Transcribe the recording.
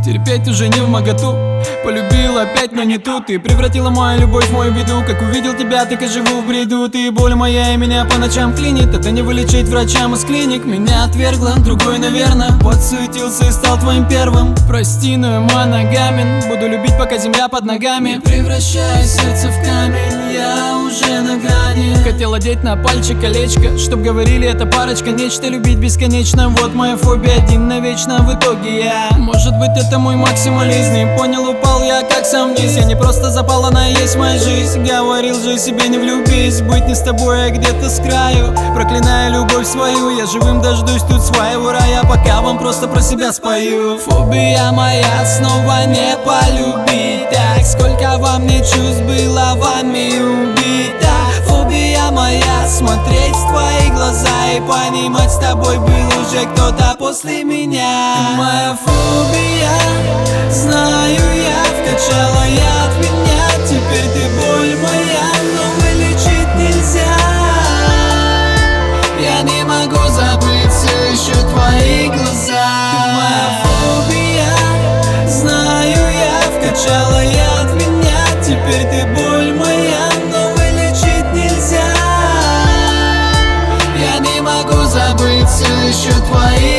Терпеть уже не вмоготу. Полюбил опять, но не тут. Ты превратила мою любовь в мою беду. Как увидел тебя, так и живу в бреду. Ты боль моя и меня по ночам клинит. Это не вылечить врачам из клиник. Меня отвергла, другой, наверное. Подсуетился и стал твоим первым. Прости, но я моногамен. Буду любить, пока земля под ногами. Не превращай сердце в камень, я уже на грани. Хотел одеть на пальчик колечко, чтоб говорили, это парочка, нечто любить бесконечно. Вот моя фобия, один навечно. В итоге я, может быть, это мой максимализм. Не понял, упал я как сам вниз. Я не просто запал, она и есть моя жизнь. Говорил же себе, не влюбись. Быть не с тобой, а где-то с краю. Проклиная любовь свою, я живым дождусь тут своего рая. Пока вам просто про себя спою. Фобия моя, снова не полюбить. Так, сколько во мне чувств было вами убито. Фобия моя, смотреть в твои глаза и понимать, с тобой был уже кто-то после меня. Ты моя фобия, знаю я, вкачала яд в меня. Теперь ты боль моя, но вылечить нельзя. Я не могу забыть все еще твои глаза. Ты моя фобия, знаю я, вкачала яд в меня. Теперь ты боль моя, но вылечить нельзя. Я не могу забыть все еще твои